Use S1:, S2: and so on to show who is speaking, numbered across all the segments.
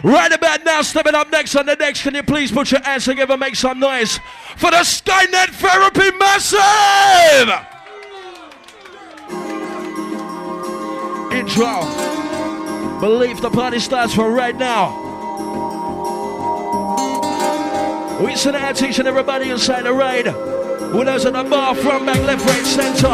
S1: Right about now, stepping up next on the decks, can you please put your hands together, make some noise for the Skynet Therapy Massive! Intro. Believe the party starts from right now. We send out teaching everybody inside the ride. Who knows at the bar, front, back, left, right, center.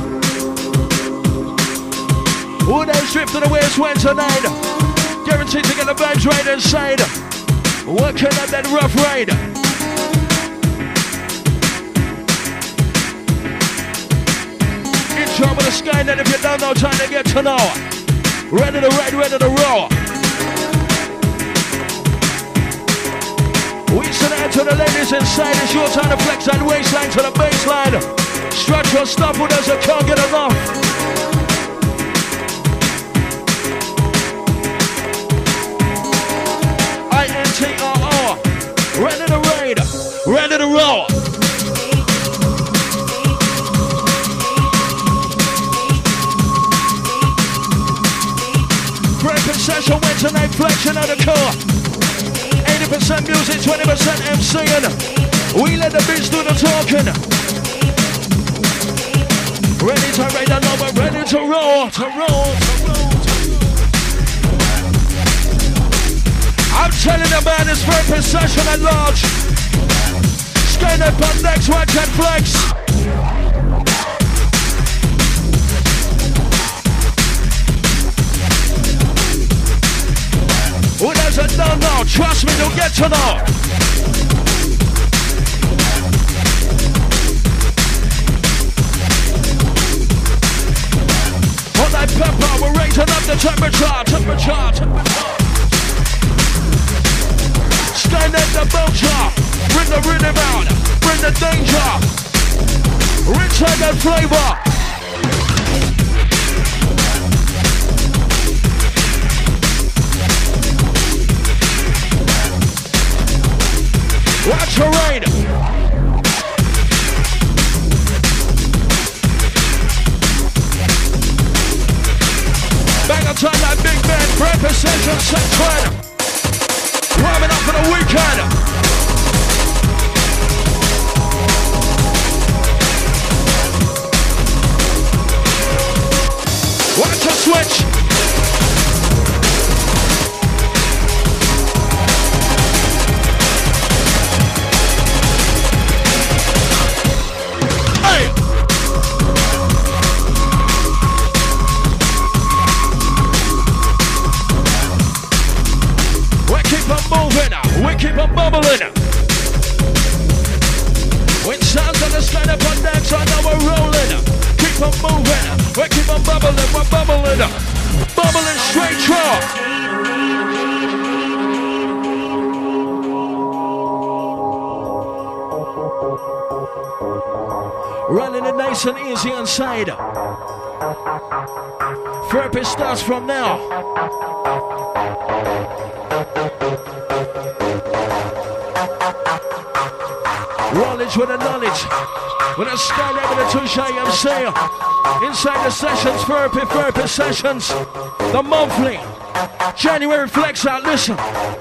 S1: Who knows drifting away as well tonight? Guaranteed to get the vibes right inside. Working on that rough ride. Intro with the Skynet if you don't know, time to get to know. Ready to ride, ready to roll. We send out to the ladies inside. It's your time to flex that waistline to the baseline. Stretch your stuff with us, you can't get enough. INTRO, ready to ride, ready to roll. Breakfast session Wednesday night flexion of the core. 80% music, 20% MCing. We let the beats do the talking. Ready to ride the number, ready to roll, to roll. I'm telling you, man, it's very session at large. Skynet on next, watch and flex. Who doesn't know? Trust me, you'll get to know. On that pepper, we're raising up the temperature. Skynet the vulture, bring the rhythm out, bring the danger, rich and flavor. Watch your rain. Bang on time like big man, breakfast session, set trend. Warming up for the weekend. Watch the switch. Hey! We keep on bubbling. When sounds on the Skynet on decks, I know we're rolling. Keep on moving. We keep on bubbling. We're bubbling. Bubbling straight through. Running it nice and easy inside. Therapy starts from now. Knowledge with the knowledge, with a Skynet with a touche MC. Inside the sessions, therapy sessions, the monthly, January flex out, listen.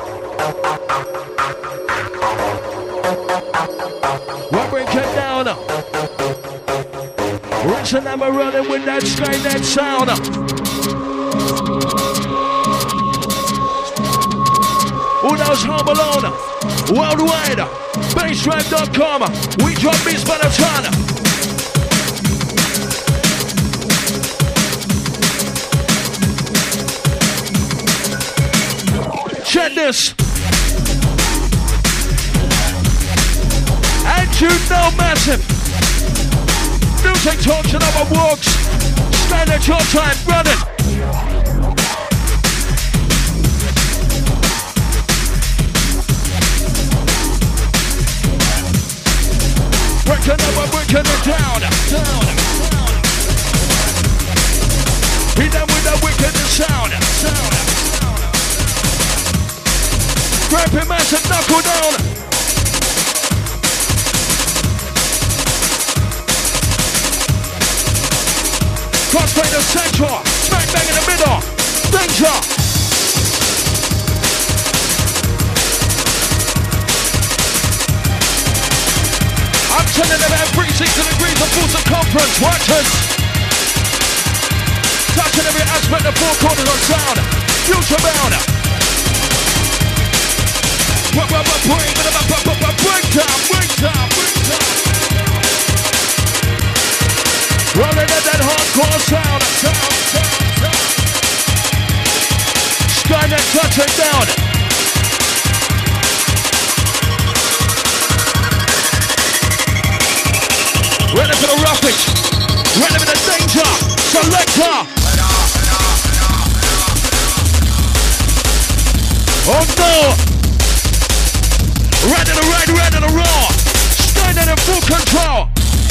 S1: We're breaking down. Rich and I'm running with that Skynet sound. Who knows Home Alone? Worldwide. Bassdrive.com. We drop beats by the ton. Check this. And you know massive. Music talks and other walks. Stand at your time, run it. Breaking it down. Hit them with the wickedest sound. Rapping massive knuckle down. Crossplay the center. Smack bang in the middle. Danger. 360 degrees of full circumference. Watch us. Touching every aspect of four corners of sound. Future bound. Break down. Rolling at that hardcore sound. Skynet touching down. Ready for the roughage. Ready for the danger. Selector. Oh no. Ready to ride, ready to roar. Skynet in full control.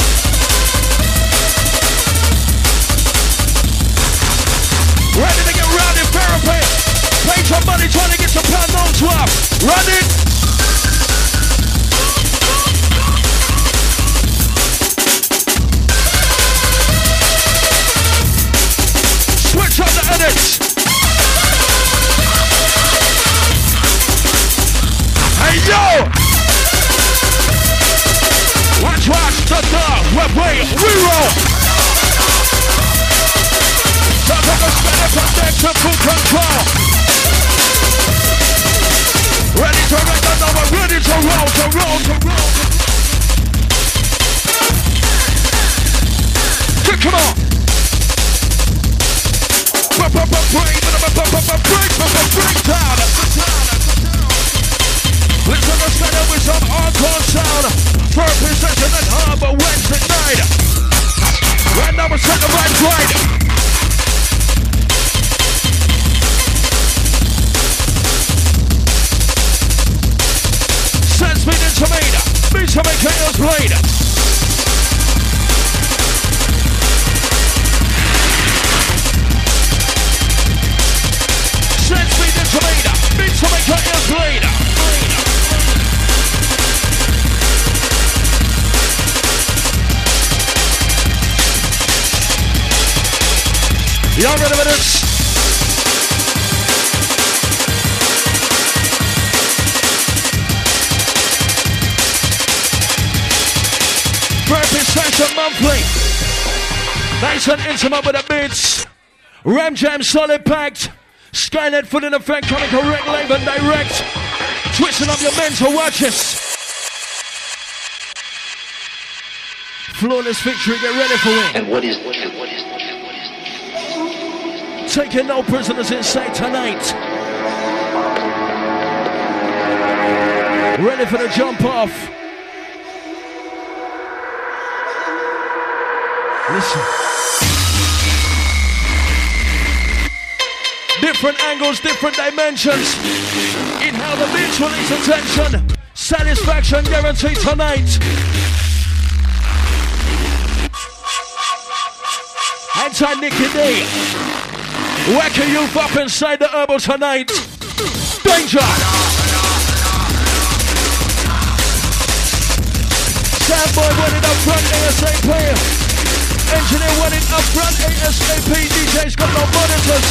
S1: Ready to get round in therapy. Pay some money trying to get some pound notes up. Run it. Switch on the edits. Hey yo! Watch, the dog, we roll. Top of the spanner from deck to full control. Ready to run the number, ready to roll. Come on. Break down. Listen to stand with some hardcore sound. First session at Harbor Wednesday night. Right now we're setting the right. Set speed into meter. Beats to make chaos blade. Set speed into meter. Beats to make chaos blade. Y'all ready for this? Therapy session monthly. Nice and intimate with the beats. Ram Jam solid packed. Skynet full in effect, coming correct, live and direct. Twisting up your mental watches. Flawless victory, get ready for it.
S2: And what is the truth?
S1: Taking no prisoners inside tonight. Ready for the jump off. Listen. Different angles, different dimensions. Inhale the beats, release attention. Satisfaction guaranteed tonight. Anti-Nicky D. Wacky youth up inside the herbal tonight. Danger. Soundboy running up front ASAP. Engineer running up front ASAP. DJ's got no monitors.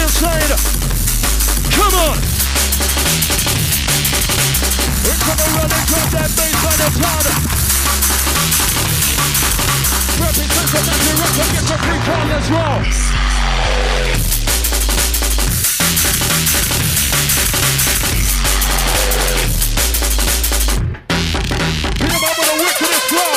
S1: I'm saying? Come on! We're gonna run and drop that bass on the town. Represents the magic rock and get some free call as well. Hit him up with a wickedest flow.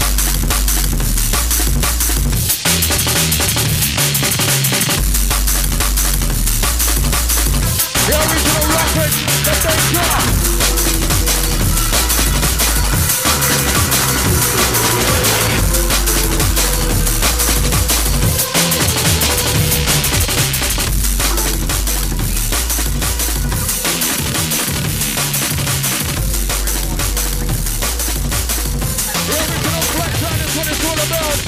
S1: The original rocket, the bass drop. What it's all about.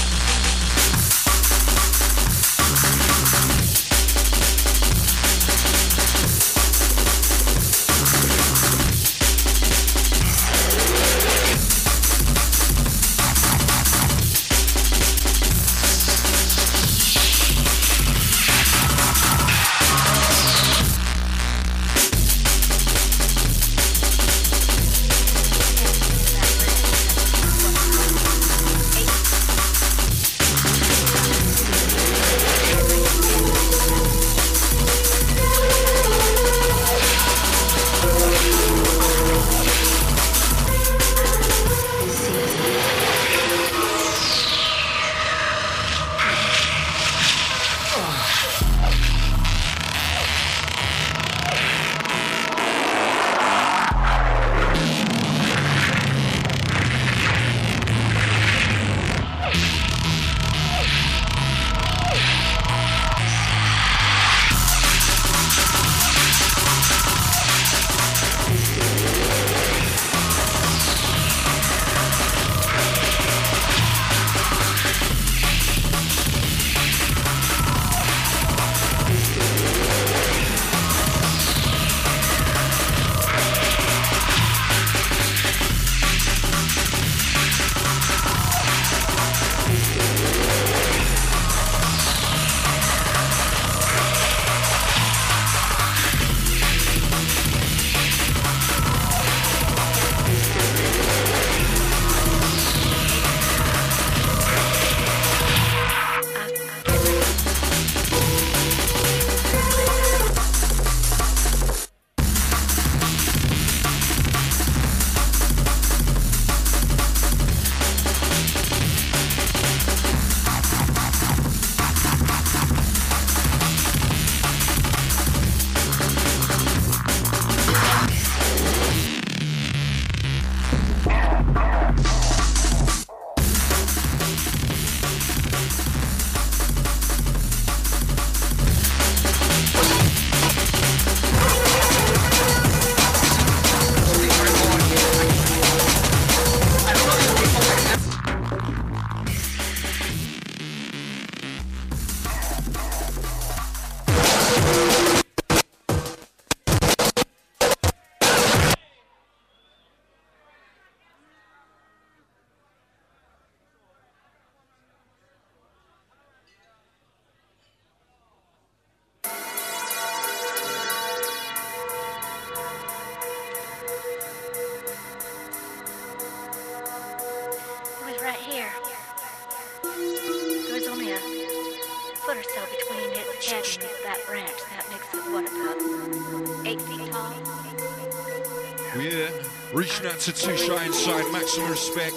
S2: Reaching out to Too Shy Inside, maximum respect.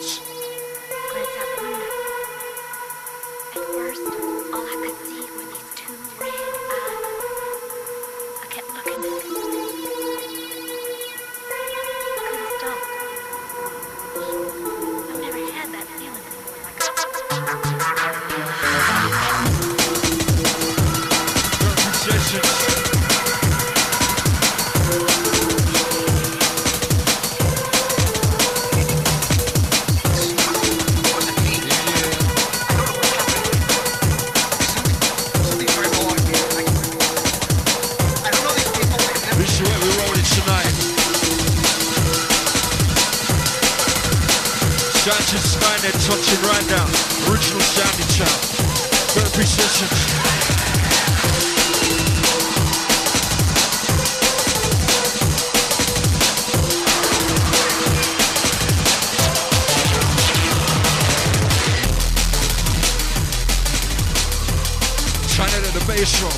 S3: Glance out the window. At first, all I could see were these two red eyes. I kept looking at them. Couldn't stop. I've never had that feeling before like
S2: Perfect sessions.
S1: Touching right now, original sounding channel. Perfect sessions.
S2: bass drum.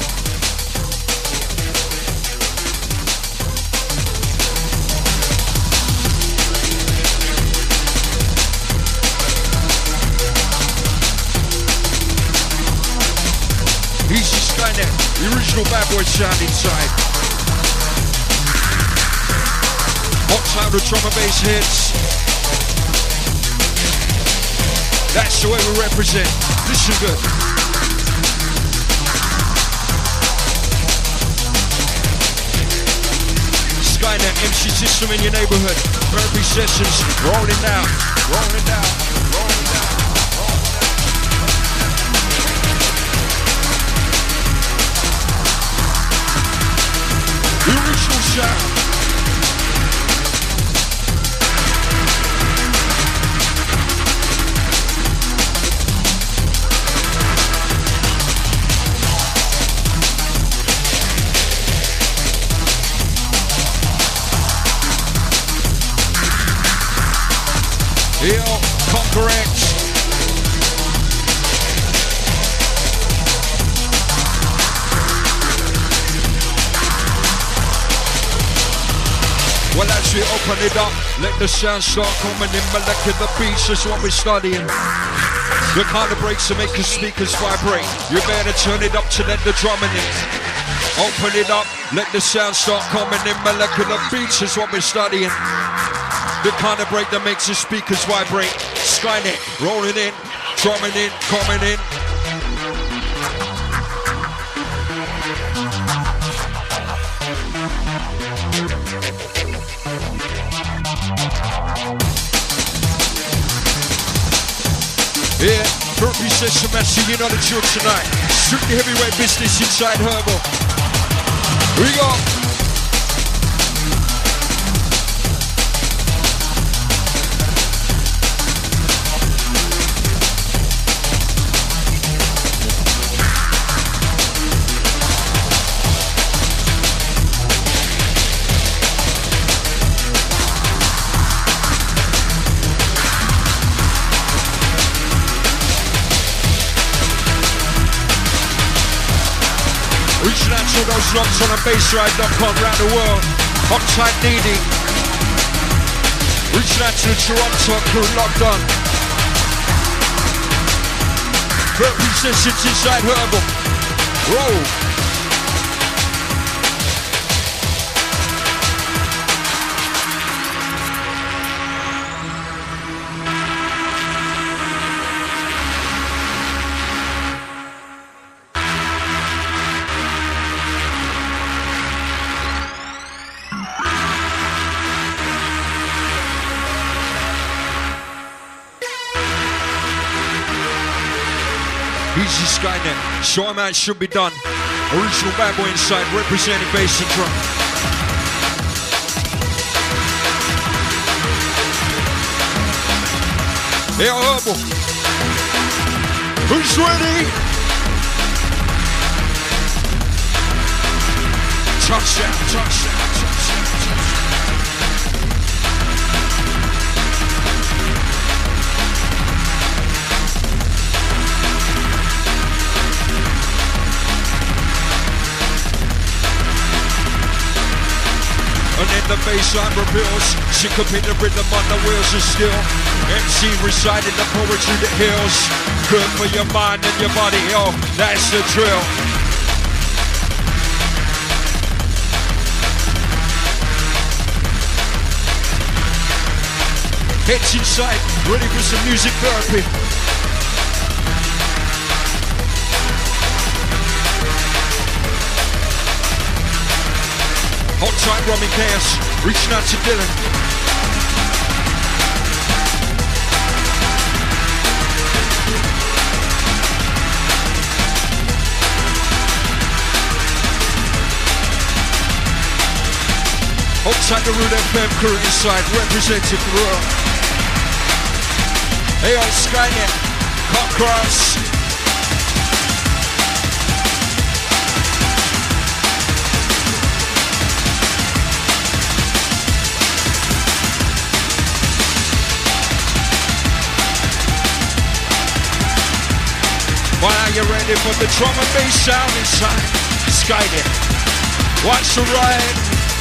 S2: Easy Skynet, the original bad boy sound inside. Hot sound of drum and bass hits. That's the way we represent. Listen good. Skynet MC system in your neighborhood. Therapy sessions, rolling down, rolling down, rolling down. The original sound. Yo, correct. Well, as we open it up, let the sound start coming in. Molecular beats is what we're studying. The kind of breaks that make the speakers vibrate. You better turn it up to let the drumming in. Open it up, let the sound start coming in. Molecular beats is what we're studying. The kind of break that makes the speakers vibrate. Skynet, rolling in, drumming in, coming in. Yeah, Therapy Session Master, you know the drill tonight. Strictly heavyweight business inside Herbal. Here we go. Reaching out to those locks on bassride.com around the world. Uptight Needy. Reaching out to the Toronto crew locked on. Therapy Sessions inside Herbal. Roll. Easy Skynet, show him how it should be done. Original bad boy inside, representing bass and drum. Hey, Herbal. Who's ready? Touchdown, touchdown, touchdown, touchdown. And then the bassline reveals, syncopate the rhythm on the wheels of steel. MC reciting the poetry that heals. Good for your mind and your body, yo, that's the drill. Heads inside, ready for some music therapy. Hot tight Robbing Chaos, reaching out to Dylan. Hot tight the Root FM crew inside, representing the world. Hey on Skynet, Cut Cross. Why are you ready for the drum and bass sound inside? Skynet, watch the ride.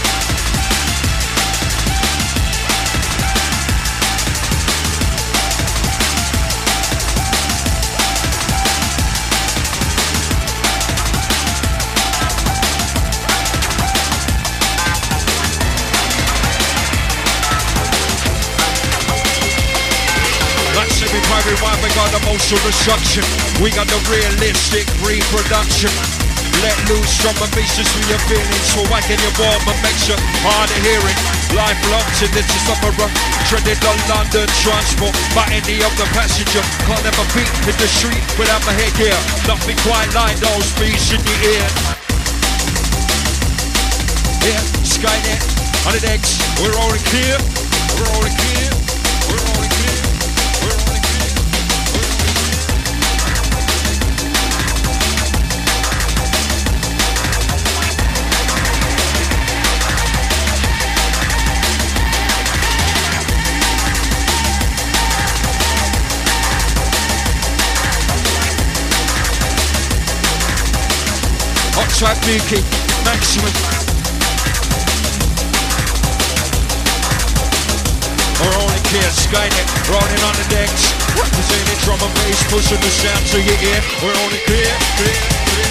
S2: Rewind, we got emotional destruction. We got the realistic reproduction. Let loose drum and bass just for your feelings. For whacking your warm and makes you hard of hearing. Life locked in this is opera. Treaded on London transport by any of the passenger. Can't never beat in the street without my headgear. Nothing quite like those beats in the ear. Yeah, Skynet on the decks. We're rolling clear. We're rolling clear. We're rolling clear. Trap Dookie, maximum. We're only clear, Skynet, rolling on the decks. Representing drum and bass, pushing the sound to your ear. We're only clear, clear, clear.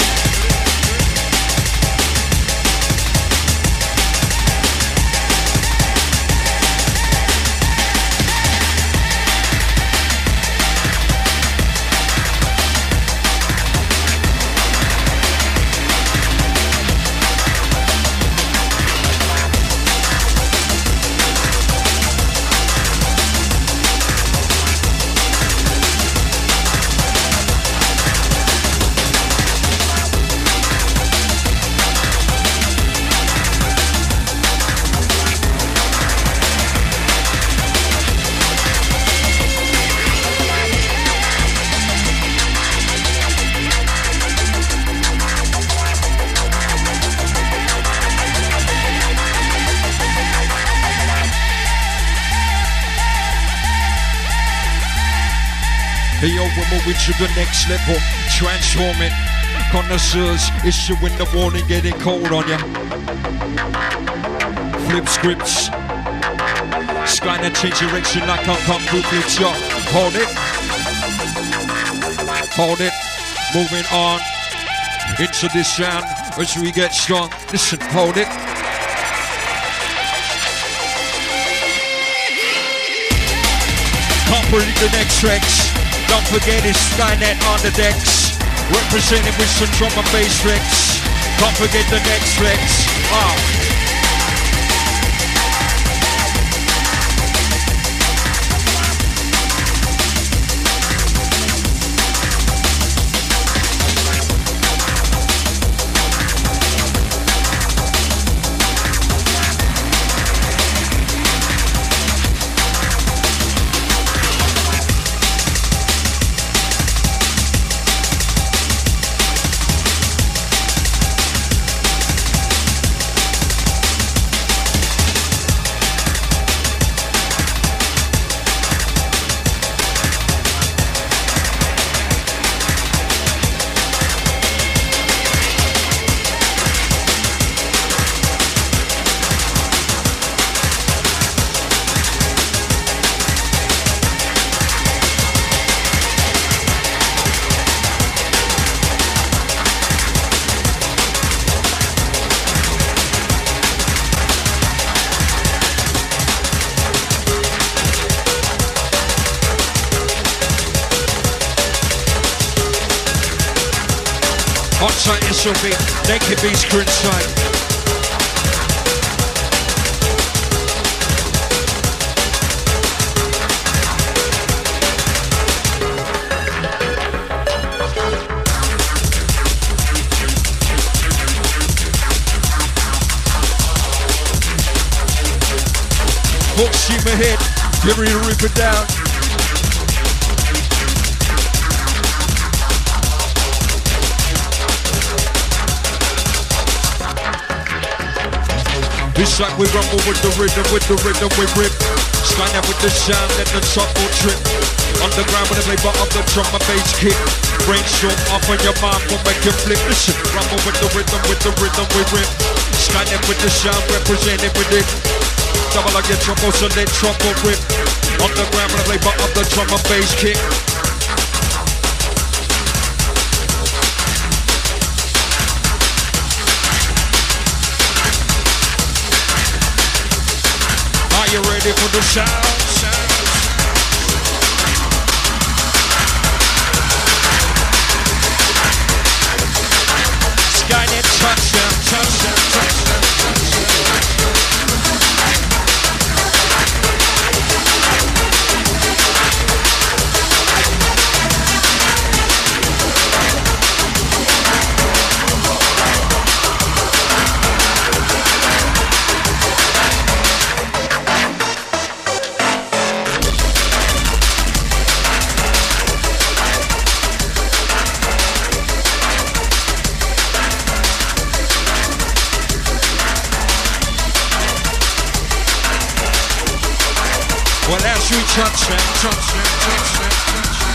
S2: Hey yo, we're moving to the next level, transforming. Connoisseurs issuing the warning, getting cold on ya. Flip scripts. Skynet change direction like a kung fu flips, yo. Hold it. Hold it. Moving on into this sound as we get strong. Listen, hold it. Can't predict the next tracks. Don't forget it's Skynet on the decks. Representing with some drum and bass tracks. Can't forget the next tracks. On-site SLB, naked beats crew inside. Full steam ahead, get ready to rip it down. It's like we rumble with the rhythm we rip. Skynet with the sound, let the top will trip. Underground with the flavor of the drum and bass kick. Brainstorm off on your mind will make you flip. Listen, rumble with the rhythm we rip. Skynet with the sound, represented with it. Double like your trouble, so let trouble rip. Underground with the flavor of the drum and bass kick. Are you ready for the sound? Skynet touchdown, touchdown, touchdown, touchdown. Well, as we touch them, touch them, touch them, touch them.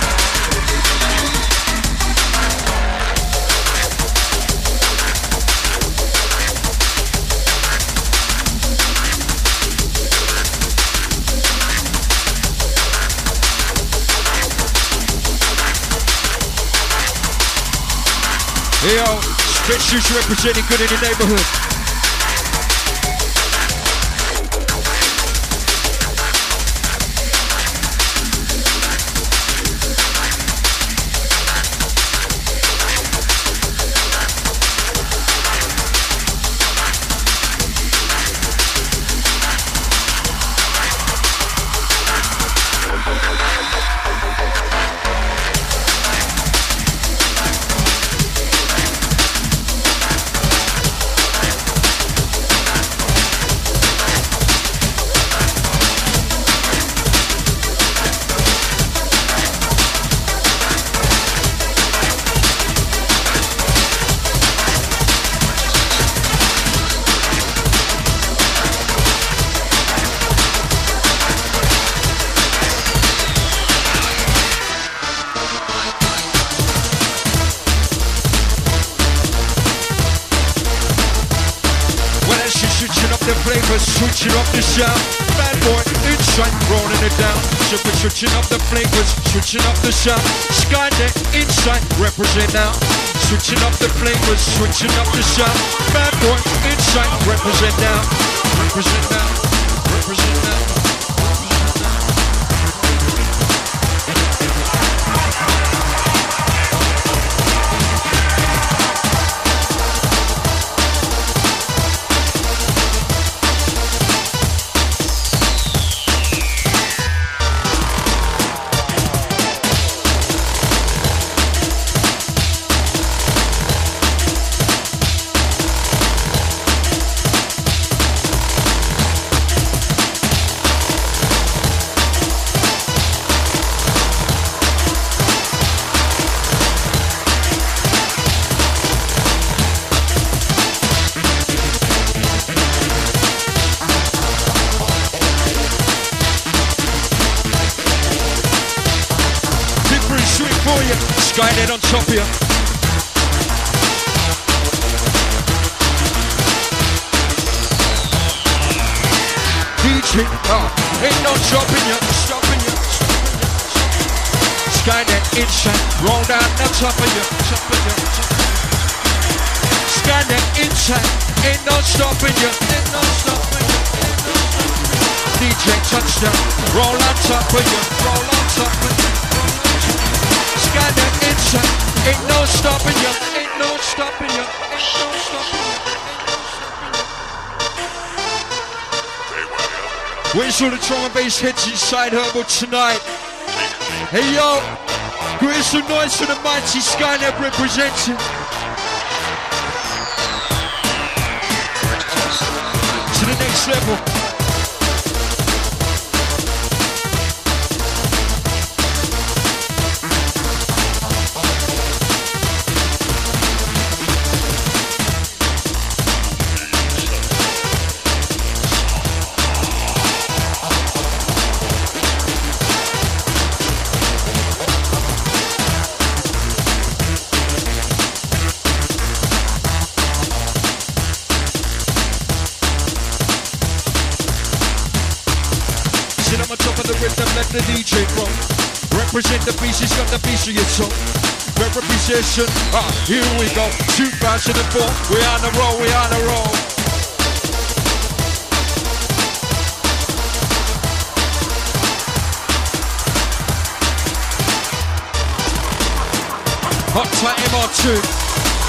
S2: Hey yo, Stretch Shoes representing good in the neighborhood. Switching up the sound, bad boy, inside, rolling it down. So we're switching up the flavors, switching up the sound. Skynet, inside, represent now. Switching up the flavors, switching up the sound. Bad boy, inside, represent now. Represent now, represent now. Skynet on top of you. DJ, ain't no stopping you, stopping you. Skynet inside, roll down on top of you, top of you. Skynet inside, ain't no stopping you, ain't no stopping you. DJ touchdown, roll on top of you, roll on top of you. Skynet inside, ain't no stopping you, ain't no stopping you, ain't no stopping you. Where's all the drum and bass heads inside Herbal tonight? Hey yo, create some noise for the mighty Skynet representing. To the next level. the DJ bro. Represent the beast, he's got the beast of your tongue. Representation, here we go. 2004, we on the roll, we on the roll. Hot tight MR2.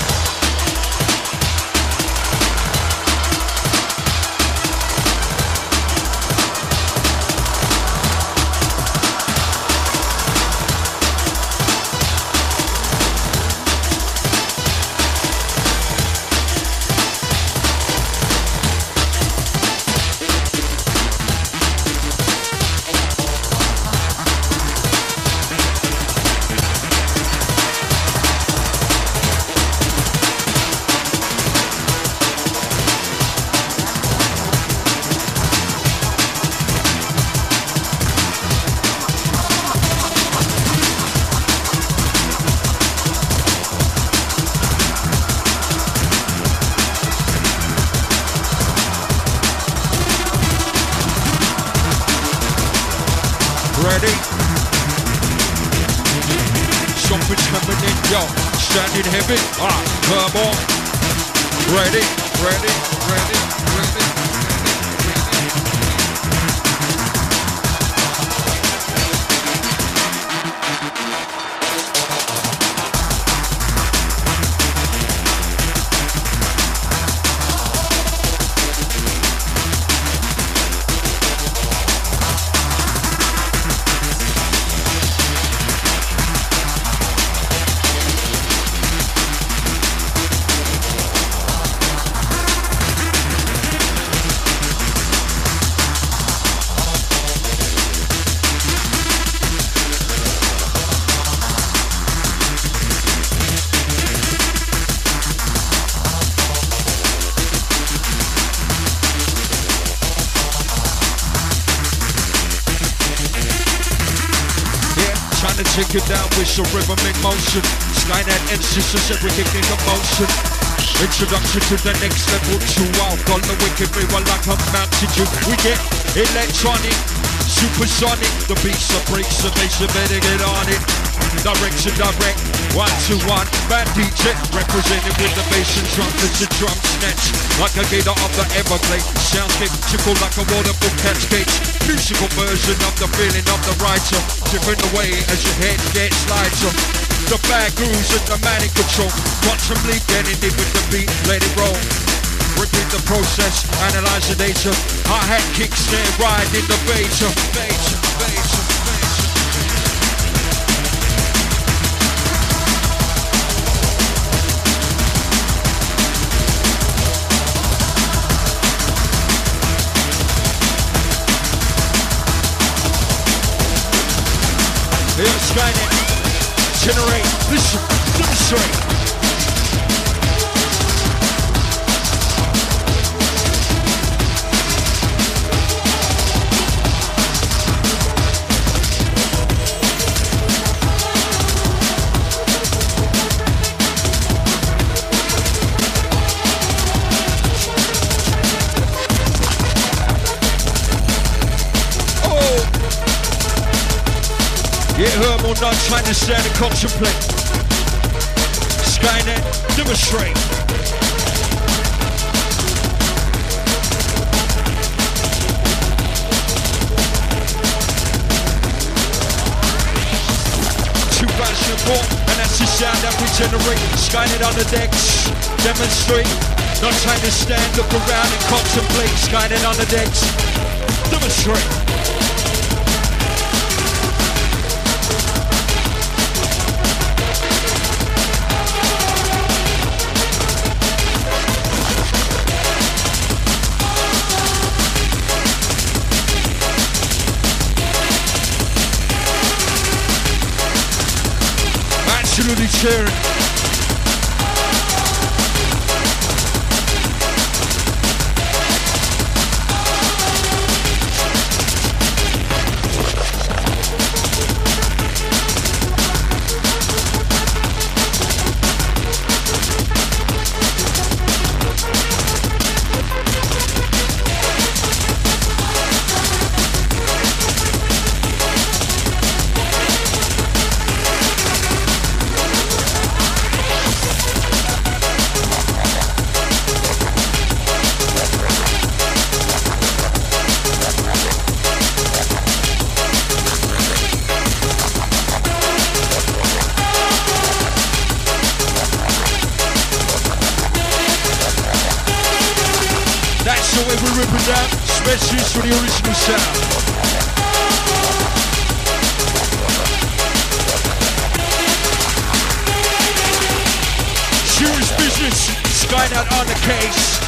S2: Ready? Something's coming in, yo. Standing heavy. Come on. Ready, ready, ready, ready. Take it down with some rhythm in motion. Skynet insists everything in motion. Introduction to the next level. 2 out on the wicked river like a mountain dew. We get electronic, supersonic. The beats that breaks the bass, you better get on it. Direct to direct, 1-to-1. Bad DJ represented with the bass and drum. It's a drum snatch like a gator of the Everglades. Soundscape tickle like a waterfall cascade. Musical version of the feeling of the writer. Different away as your head gets lighter. The bad grooves and the manic control. Quantum leap, getting in with the beat, let it roll. Repeat the process, analyze the data. Hi-hat kick, snare, ride in the beta. Beta, beta, beta. Here's Skynet. Generate, listen, demonstrate. Yeah, Hermal not trying to stand and contemplate. Skynet, demonstrate. And that's the sound that we generate. Skynet on the decks, demonstrate. Not trying to stand, look around and contemplate. Skynet on the decks, demonstrate. Absolutely cheering. ripping down, specialist for the original sound. Serious business, Skynet on the case.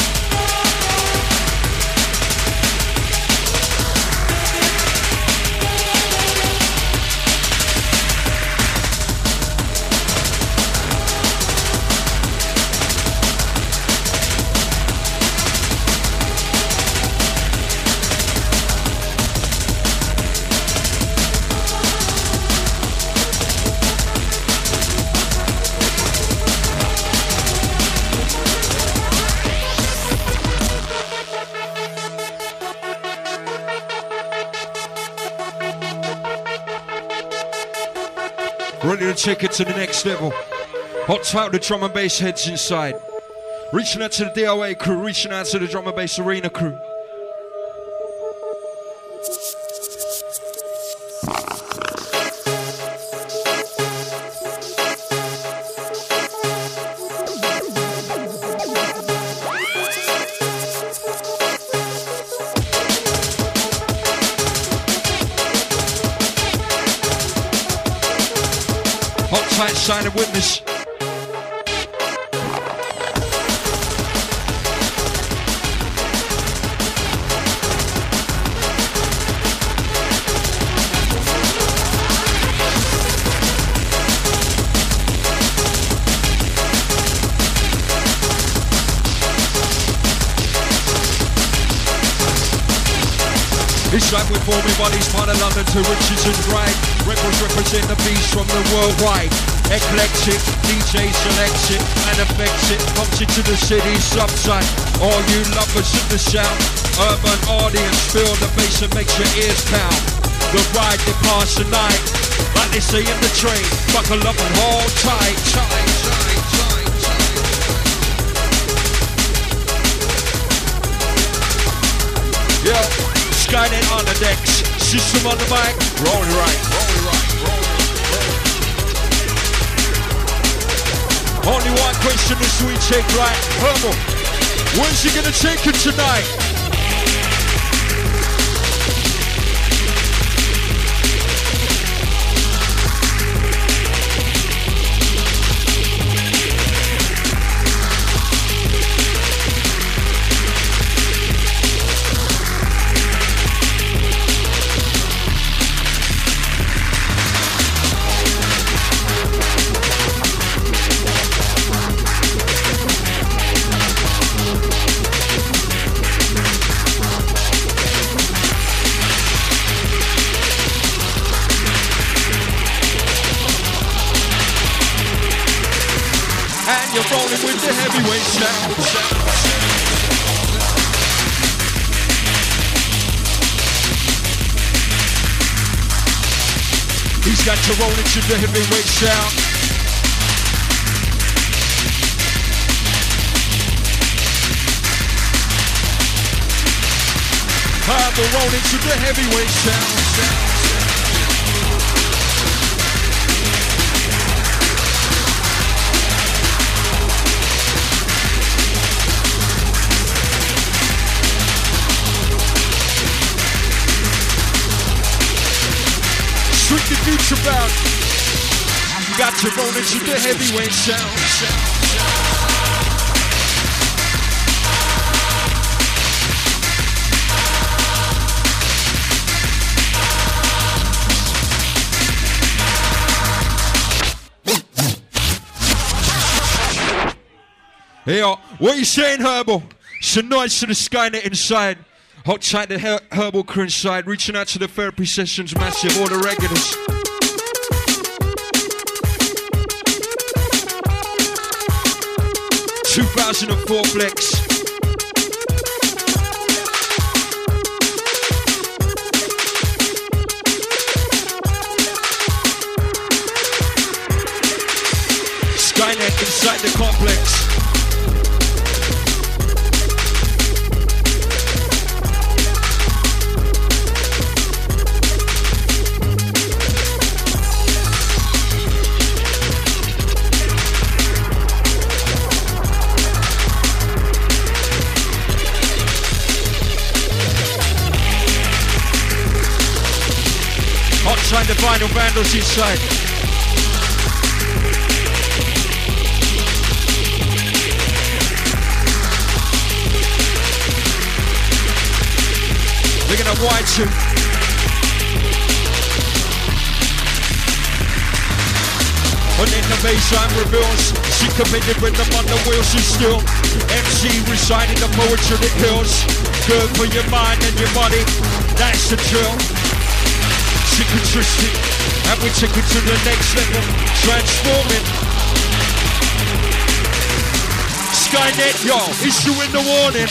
S2: Ready to take it to the next level. Hot out the drum and bass heads inside. Reaching out to the DOA crew, reaching out to the drum and bass arena crew. Sign of witness. It's like we're forming bodies, part of London to riches and right. Records represent the beast from the worldwide. Eclectic, DJ selects it and affects it. Comes into the city subside. All you lovers of the sound, urban audience, feel the bass and makes your ears pound. The ride they pass the night, like they say in the train. Buckle up and hold tight, tight, tight, tight, tight. Yeah, Skynet on the decks, system on the mic, roll it right, roll it right, roll it. Only one question is we take right. Herbo, where's he gonna take it tonight? You're rolling with the heavyweight sound. He's got you rolling to the heavyweight sound. We're rolling to the heavyweight sound. The future bound. Got you rolling to the heavyweight sound. Hey, what are you saying, Herbal? So nice to the Skynet inside. Hot tight the Herbal crew inside, reaching out to the therapy sessions, massive, all the regulars. ...2004 flex. Skynet inside the complex. Alongside the Vinyl Vandals inside. Look at that white suit. And then the baseline reveals, syncopated with them on the wheels and still MC reciting the poetry that kills. Good for your mind and your body, that's the drill. Psychotristic, and we take it to the next level, transforming. Skynet, yo, issuing the warning.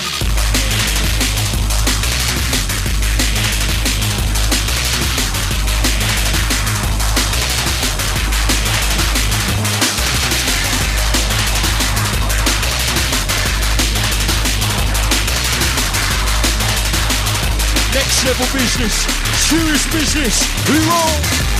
S2: Next level business, serious business, we roll.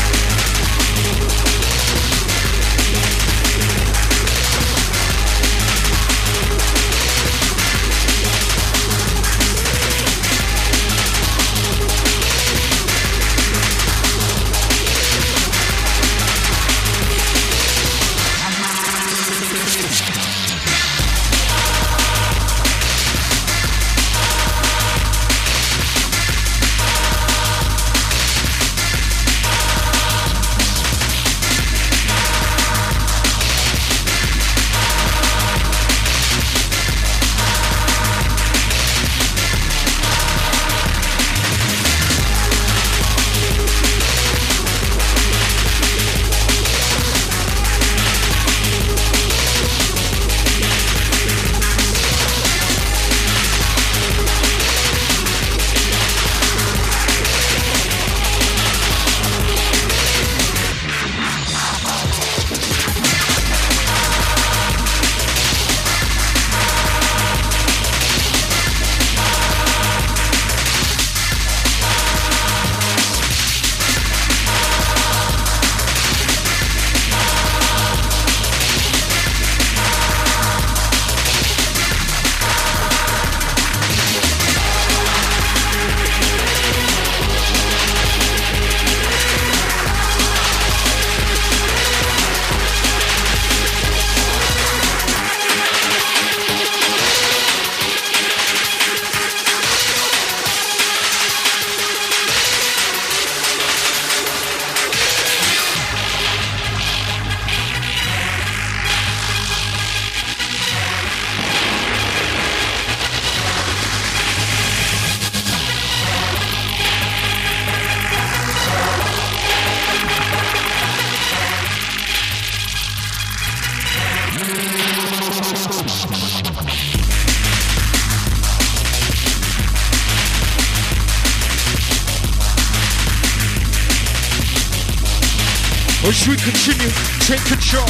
S2: As we continue, take control.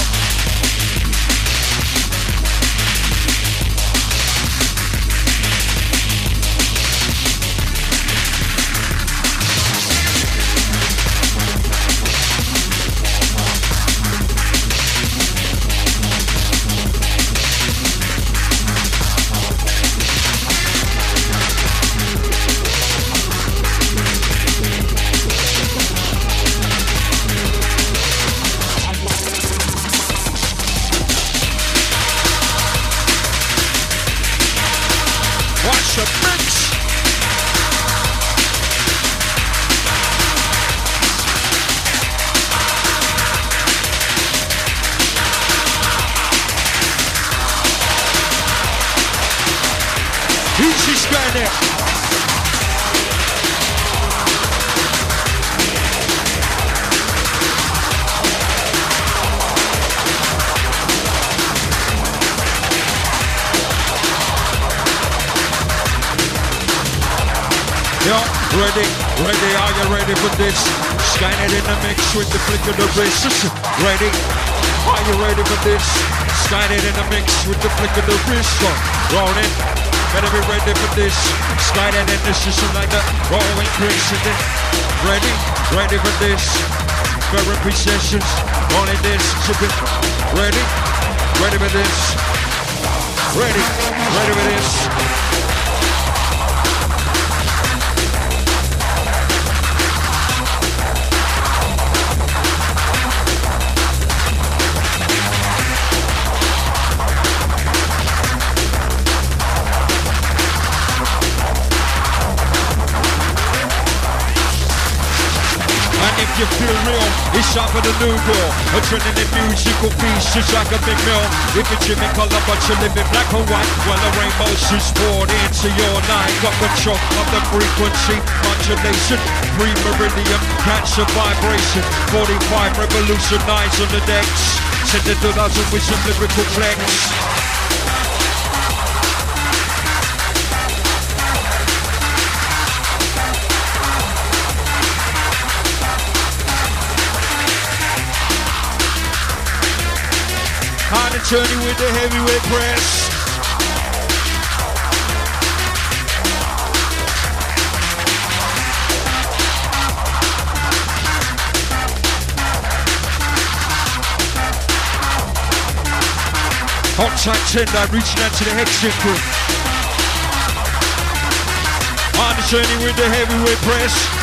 S2: Ready, are you ready for this? Skynet in the mix with the flick of the wrist. Ready, are you ready for this? Skynet in the mix with the flick of the wrist. Rolling, better be ready for this. Skynet in the system like that. Rolling, increasing. Ready for this. Therapy sessions, only this. Ready for this. Ready for this. you feel real, it's time for the new girl. Adrenaline musical feast, just like a big meal. If it's your color, but you live in black or white, well, the rainbow's just poured into your night. Got control of the frequency, modulation, pre-meridian, cancer vibration. 45 revolutionize on the decks. Send the dollars with some lyrical flex. Hard and turning with the heavyweight press. Hot tight tender, reaching out to the hex crew. Hard and turning with the heavyweight press.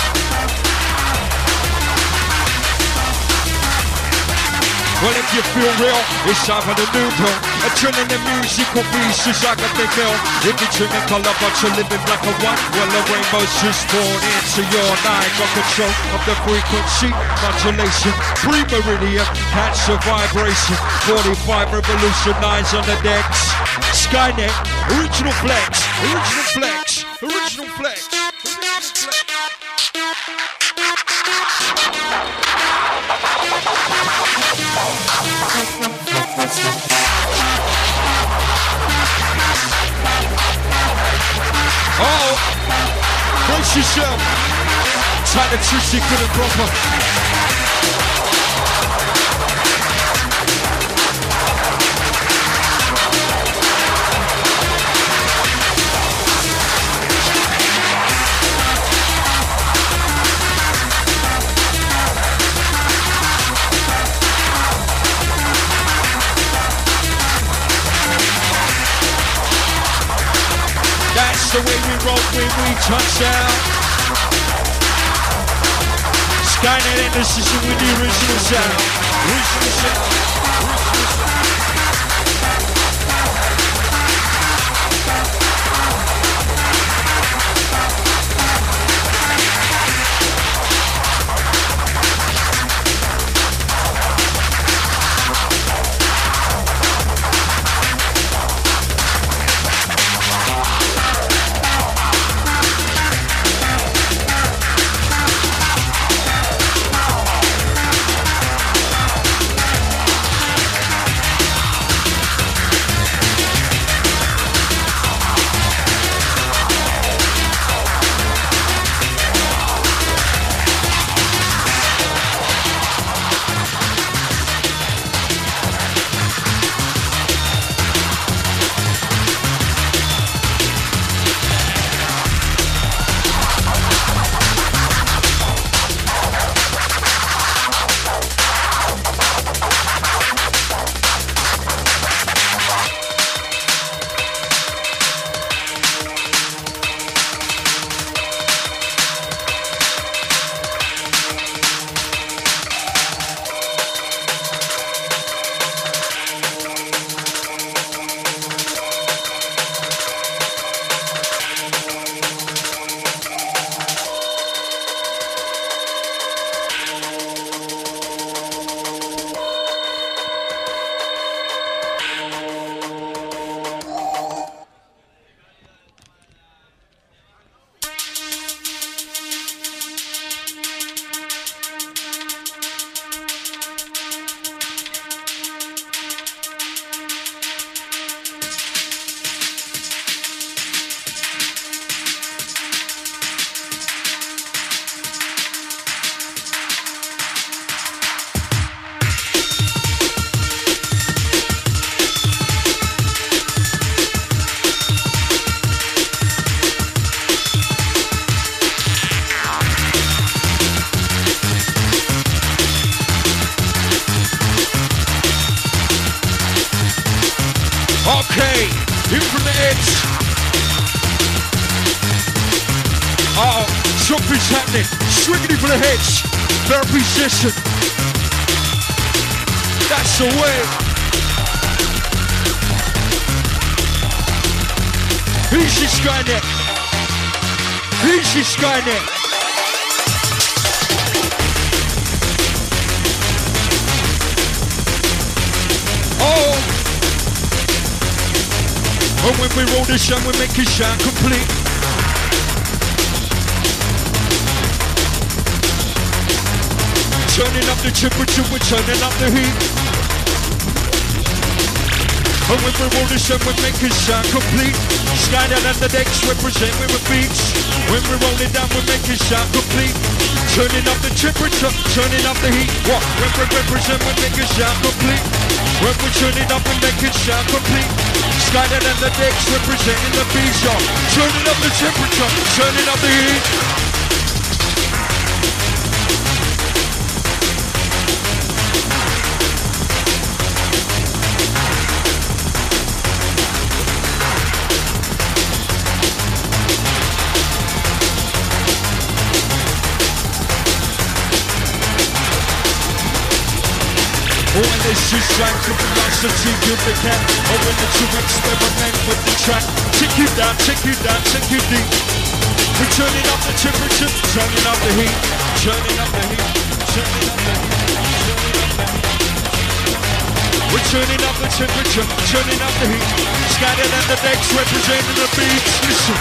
S2: Well, if you feel real, it's time for the new pill. A trillion musical pieces like a big hill. If it's in color, but you live in black and white, well, the rainbow's just born into your night. Got control of the frequency, modulation, pre-meridian, cancer vibration. 45 revolutionize on the decks. Skynet, original flex, original flex, original flex, original flex. Oh, brace yourself. Tight the twisty, good and proper. That's the way we roll when we touch down. Skynet in the system with the original sound. Original sound. Original sound. Okay, in from the edge. Uh-oh, something's happening. Swinging for the heads. Therapy session. That's the way. Easy Skynet. Easy Skynet. Oh! And when we roll the shine, we make it shine complete. Turning up the temperature, we're turning up the heat. And when we roll the shine, we make it shine complete. Sky down at the decks, represent we were beats. When we roll it down, we make it shine complete. Turning up the temperature, turning up the heat. What? When we represent, we make it shine complete. When we turn it up, we make it shine complete. Sky down at the decks, representing the beats, y'all. Turning up the temperature, turning up the heat. Oh, and this is trying to velocity, give the cat. Oh, when it's to experiment with the track. Take you down, take you down, take you deep. We're turning up the temperature, turning up the heat. Turning up the heat, turning up the heat, turning up the heat. We're turning up the temperature, turning up the heat. Scattered at the decks, representing the beats. Listen.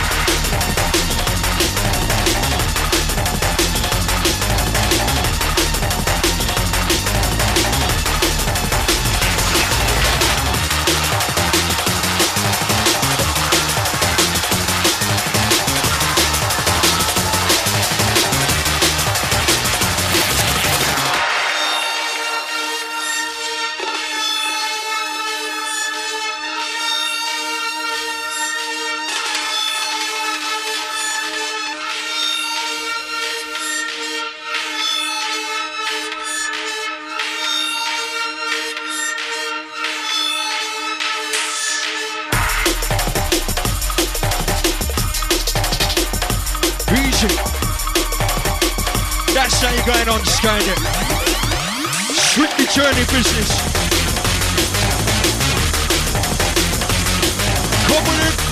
S2: That's how you're going on Skynet. Strictly journey business. Come on in.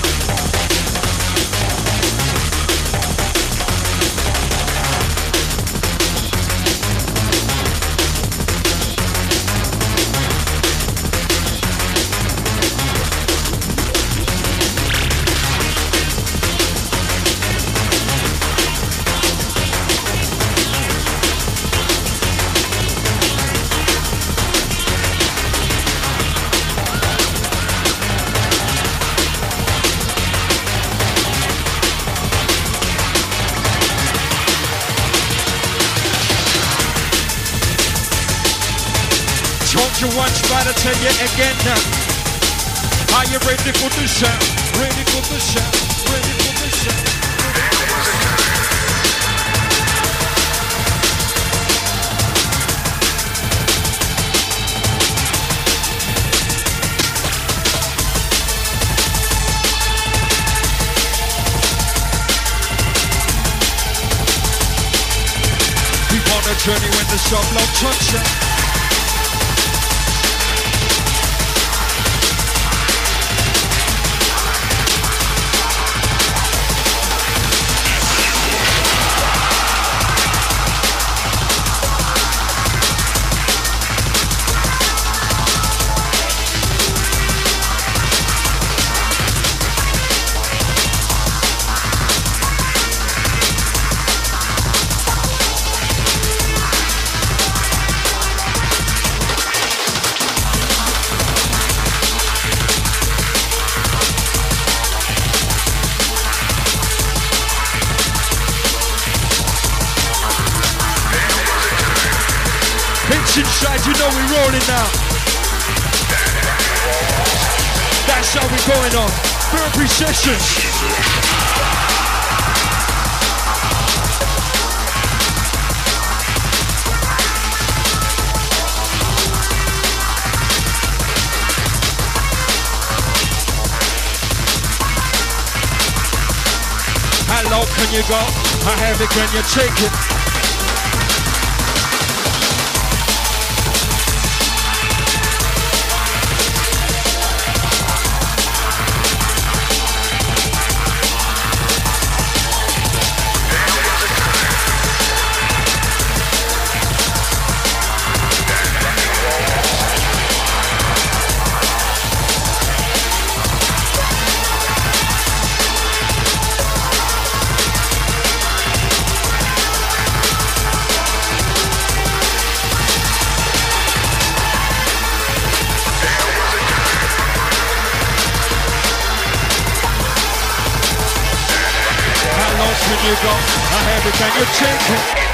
S2: You once, but I tell you again now. Are you ready for the sound? Ready for the sound? Ready for the sound? Keep on the journey when the soft love touches. Inside, you know we're rolling now. That's how we're going on. Therapy sessions. How low can you go? How heavy can you take it? attention you got, I have it, can you take it?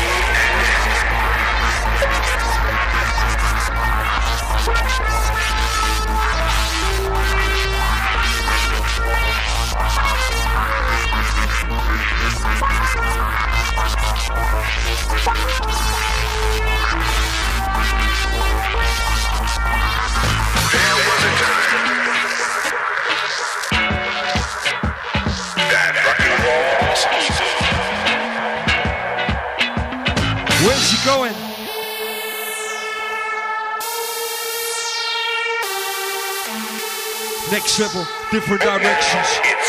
S2: Where's he going? Next level, different directions.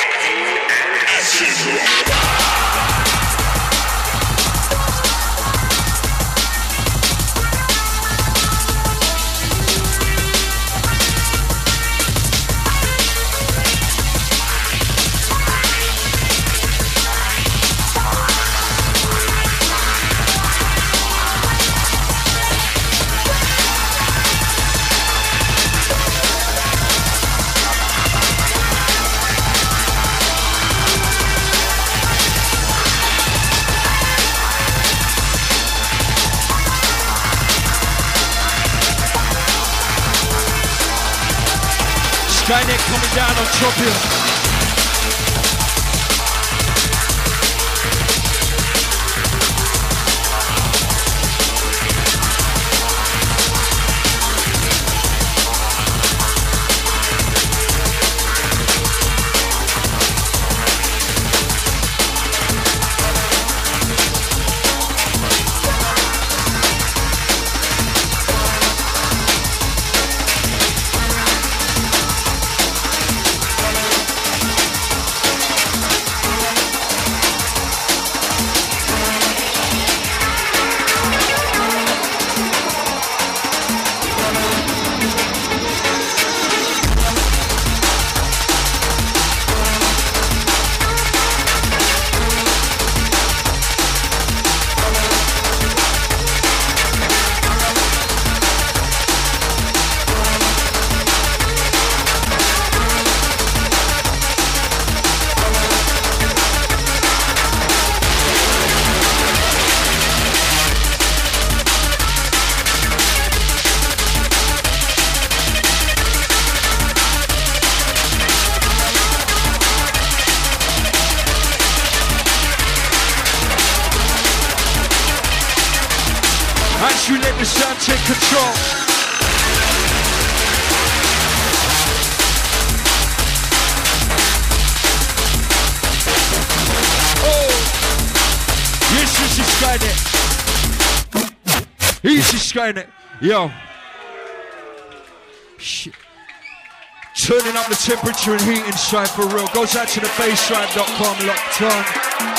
S2: Skynet coming down on top here. As you let the sound take control. Oh, yes, this is Skynet. Easy Skynet. Yo. Shit. Turning up the temperature and heat inside for real. Goes out to the bassdrive.com, locked on.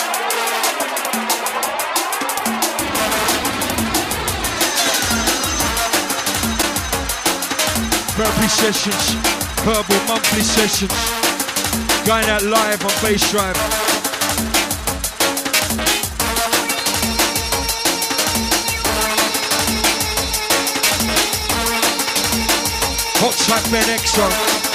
S2: Therapy sessions, verbal monthly sessions, going out live on Bass Drive. Hot Track Ben Exo.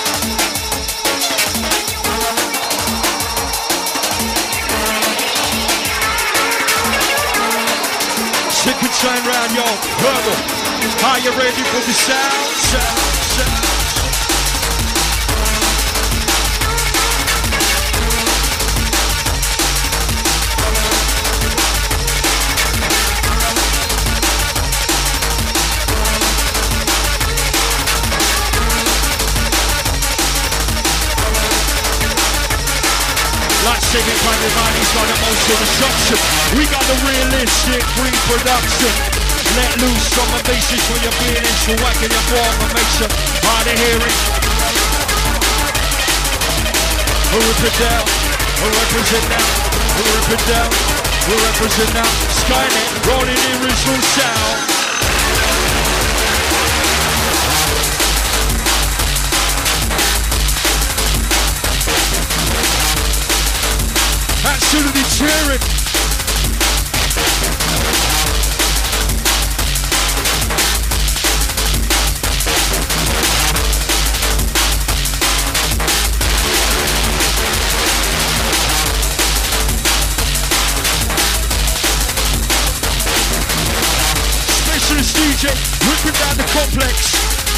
S2: Second time round, yo, verbal. Are you ready for the sound? Like Saving Private Ryan, got emotional destruction. We got the realistic reproduction. Let loose on the basis when you're being into whacking your form and makes you hard of hearing. We'll rip it down, we'll represent now, we'll rip it down, we'll represent now. Skynet, rolling in original sound. Absolutely cheering. DJ, ripping down the complex.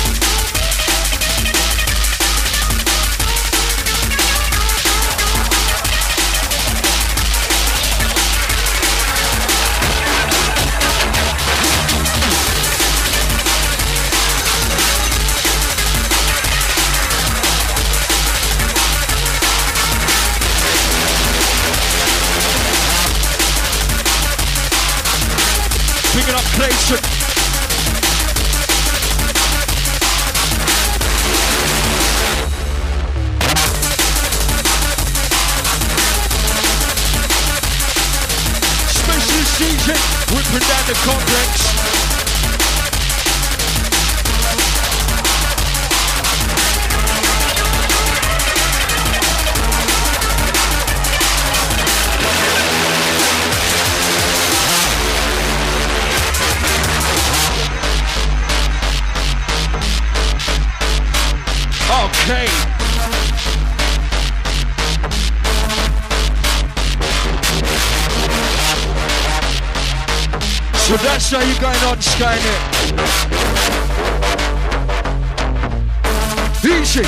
S2: Picking up Clayton. Specialist DJ, whipping down the complex. Okay. So that's how you're going on Skynet. Easy.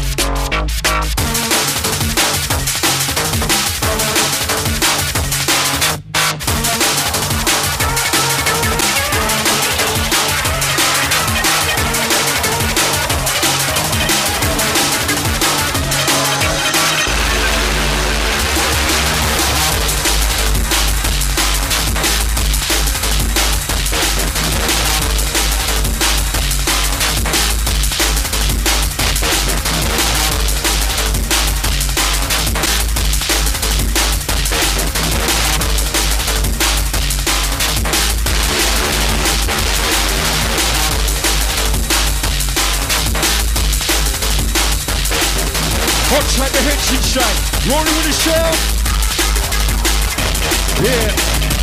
S2: Outside the heads inside. Rolling with the shell. Yeah.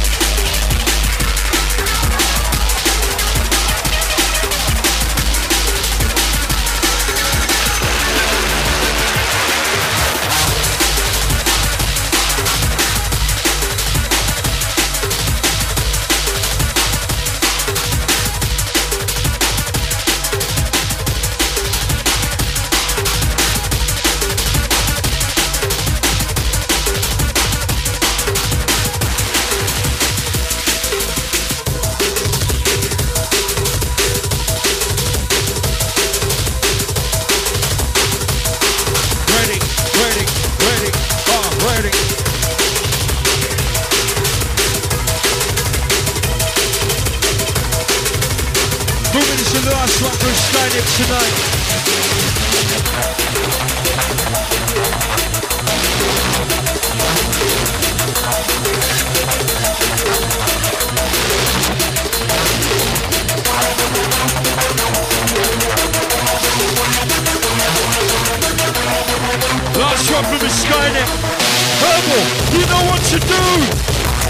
S2: Last one for Skynet tonight. Last one for the Skynet. Herbal, you know what to do.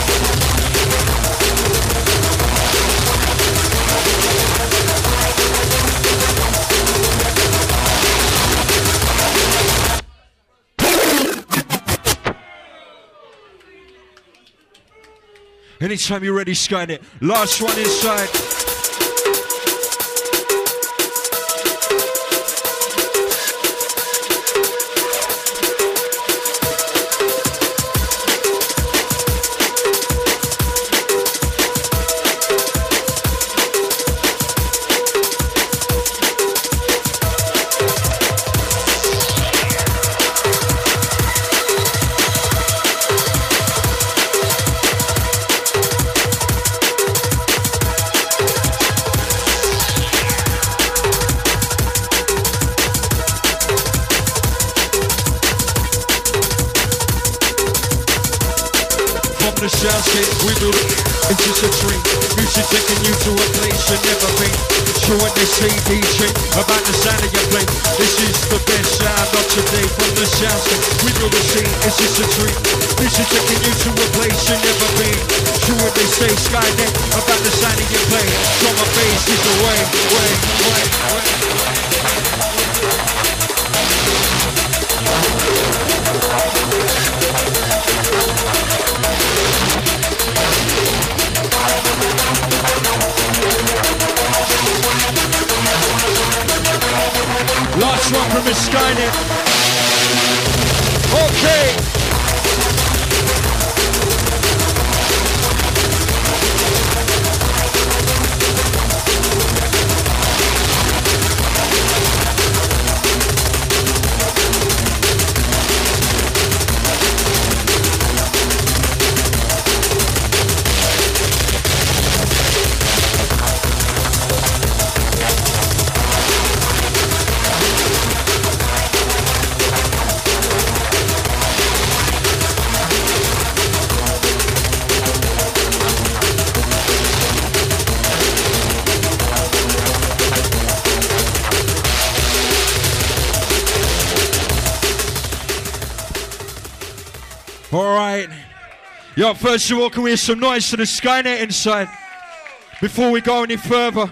S2: Anytime you're ready, Skynet. Last one inside. We do it, it's just a dream. Music taking you to a place you've never been. Sure when they say DJ about the sound of your play. This is the best sound of today from the soundscape. We do the scene, it's just a dream. Music taking you to a place you've never been. Sure when they say Skynet about the sound of your play. Drum and bass is the way.
S1: Skynet. Okay. Alright. Yo, first of all, can we hear some noise to the Skynet inside? Before we go any further.